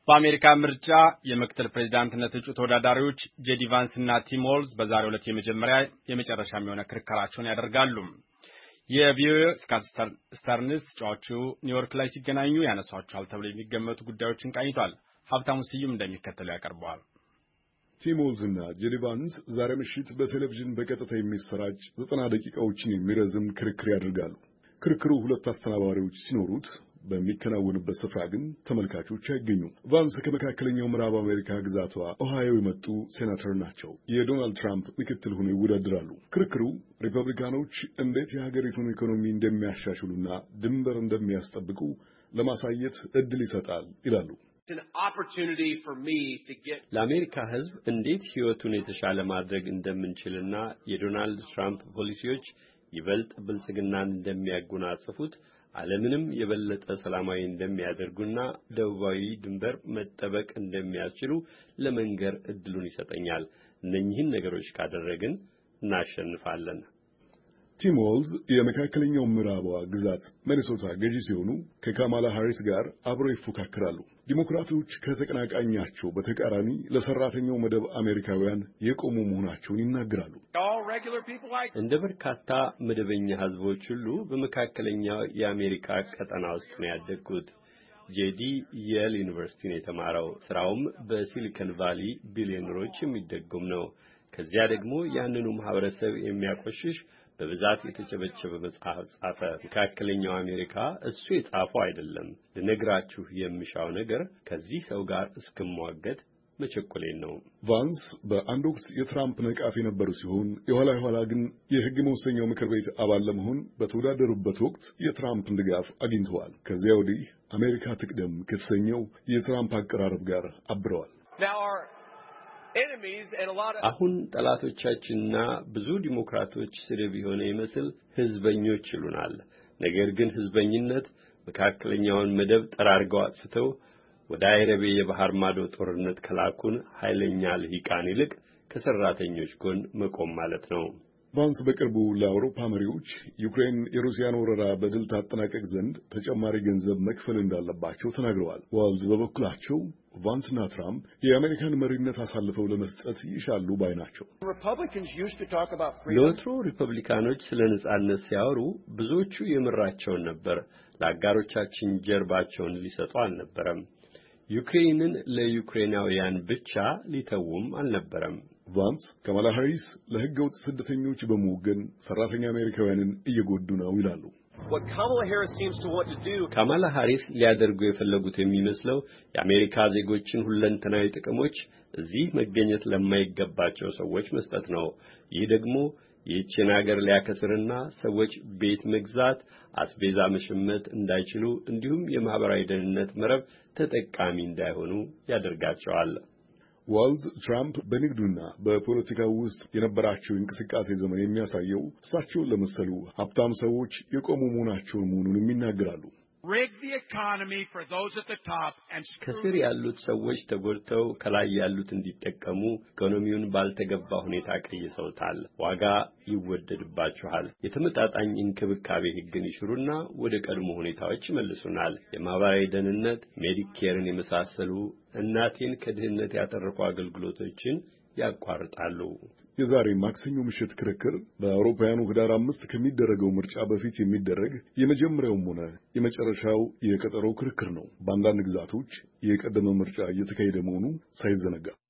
በአሜሪካ ምርጫ የምክትል ፕሬዝዳንትነት እጩ ተወዳዳሪዎች ጄዲ ቫንስ እና ቲም ዎልዝ በዛሬው ዕለት የመጨረሻ የሚሆነ ክርክራቸውን ያደርጋሉ። የቪኦኤ ስካት ስተርንስ እጩዎቹ ኒውዮርክ ላይ ሲገናኙ ያነሷቸዋል ተብሎ የሚገመቱ ጉዳዮችን ቃኝቷል። ሀብታሙ ስዩም እንደሚከተለው ያቀርበዋል። ቲም ዎልዝ እና ጄዲ ቫንስ ዛሬ ምሽት በቴሌቪዥን በቀጥታ የሚሰራጭ 90 ደቂቃዎችን የሚረዝም ክርክር ያደርጋሉ። ክርክሩ ሁለት አስተናባሪዎች ሲኖሩት በሚከናወንበት ስፍራ ግን ተመልካቾች አይገኙም። ቫንስ ከመካከለኛው ምዕራብ አሜሪካ ግዛቷ ኦሃዮ የመጡ ሴናተር ናቸው። የዶናልድ ትራምፕ ምክትል ሆነው ይወዳደራሉ። ክርክሩ ሪፐብሊካኖች እንዴት የሀገሪቱን ኢኮኖሚ እንደሚያሻሽሉና ድንበር እንደሚያስጠብቁ ለማሳየት እድል ይሰጣል ይላሉ። ለአሜሪካ ሕዝብ እንዴት ሕይወቱን የተሻለ ማድረግ እንደምንችልና የዶናልድ ትራምፕ ፖሊሲዎች ይበልጥ ብልጽግናን እንደሚያጎናጽፉት ዓለምንም የበለጠ ሰላማዊ እንደሚያደርጉና ደቡባዊ ድንበር መጠበቅ እንደሚያስችሉ ለመንገር እድሉን ይሰጠኛል። እነኚህን ነገሮች ካደረግን እናሸንፋለን። ቲም ዎልዝ የመካከለኛው ምዕራቧ ግዛት ሚኒሶታ ገዢ ሲሆኑ ከካማላ ሃሪስ ጋር አብረው ይፎካከራሉ። ዲሞክራቶች ከተቀናቃኛቸው በተቃራኒ ለሰራተኛው መደብ አሜሪካውያን የቆሙ መሆናቸውን ይናገራሉ። እንደ በርካታ መደበኛ ሕዝቦች ሁሉ በመካከለኛው የአሜሪካ ቀጠና ውስጥ ነው ያደግኩት። ጄዲ የል ዩኒቨርሲቲን የተማረው ስራውም በሲሊኮን ቫሊ ቢሊዮነሮች የሚደጎም ነው። ከዚያ ደግሞ ያንኑ ማህበረሰብ የሚያቆሽሽ በብዛት የተጨበጨበ መጽሐፍ ጻፈ። መካከለኛው አሜሪካ እሱ የጻፈው አይደለም። ልነግራችሁ የምሻው ነገር ከዚህ ሰው ጋር እስክሟገት መቸኮሌን ነው። ቫንስ በአንድ ወቅት የትራምፕ ነቃፊ የነበሩ ሲሆን የኋላ ግን የሕግ መወሰኛው ምክር ቤት አባል ለመሆን በተወዳደሩበት ወቅት የትራምፕን ድጋፍ አግኝተዋል። ከዚያ ወዲህ አሜሪካ ትቅደም ከተሰኘው የትራምፕ አቀራረብ ጋር አብረዋል። አሁን ጠላቶቻችንና ብዙ ዲሞክራቶች ስድብ የሆነ ይመስል ህዝበኞች ይሉናል። ነገር ግን ህዝበኝነት መካከለኛውን መደብ ጠራርገው አጥፍተው ወደ አይረቤ የባህር ማዶ ጦርነት ከላኩን ኃይለኛ ልሂቃን ይልቅ ከሰራተኞች ጎን መቆም ማለት ነው። ቫንስ በቅርቡ ለአውሮፓ መሪዎች ዩክሬን የሩሲያን ወረራ በድል ታጠናቀቅ ዘንድ ተጨማሪ ገንዘብ መክፈል እንዳለባቸው ተናግረዋል። ዋልዝ በበኩላቸው ቫንስና ትራምፕ የአሜሪካን መሪነት አሳልፈው ለመስጠት ይሻሉ ባይ ናቸው። ለወትሮ ሪፐብሊካኖች ስለ ነጻነት ሲያወሩ ብዙዎቹ የምራቸውን ነበር። ለአጋሮቻችን ጀርባቸውን ሊሰጡ አልነበረም። ዩክሬንን ለዩክሬናውያን ብቻ ሊተውም አልነበረም። ቫንስ ካማላ ሃሪስ ለሕገወጥ ስደተኞች በመወገን ሰራተኛ አሜሪካውያንን እየጎዱ ነው ይላሉ። ካማላ ሃሪስ ሊያደርጉ የፈለጉት የሚመስለው የአሜሪካ ዜጎችን ሁለንተናዊ ጥቅሞች እዚህ መገኘት ለማይገባቸው ሰዎች መስጠት ነው። ይህ ደግሞ ይህችን ሀገር ሊያከስርና ሰዎች ቤት መግዛት፣ አስቤዛ መሸመት እንዳይችሉ እንዲሁም የማህበራዊ ደህንነት መረብ ተጠቃሚ እንዳይሆኑ ያደርጋቸዋል። ዋልዝ ትራምፕ በንግዱና በፖለቲካው ውስጥ የነበራቸው እንቅስቃሴ ዘመን የሚያሳየው እሳቸውን ለመሰሉ ሀብታም ሰዎች የቆሙ መሆኑንም ይናገራሉ። ከስር ያሉት ሰዎች ተጎድተው ከላይ ያሉት እንዲጠቀሙ ኢኮኖሚውን ባልተገባ ሁኔታ ቀይሰውታል። ዋጋ ይወደድባችኋል። የተመጣጣኝ እንክብካቤ ሕግን ይሽሩና ወደ ቀድሞ ሁኔታዎች ይመልሱናል። የማህበራዊ ደህንነት ሜዲኬርን የመሳሰሉ እናቴን ከድህነት ያተረፉ አገልግሎቶችን ያቋርጣሉ። የዛሬ ማክሰኞ ምሽት ክርክር በአውሮፓውያኑ ህዳር 5 ከሚደረገው ምርጫ በፊት የሚደረግ የመጀመሪያውም ሆነ የመጨረሻው የቀጠሮ ክርክር ነው። በአንዳንድ ግዛቶች የቀደመ ምርጫ እየተካሄደ መሆኑ ሳይዘነጋ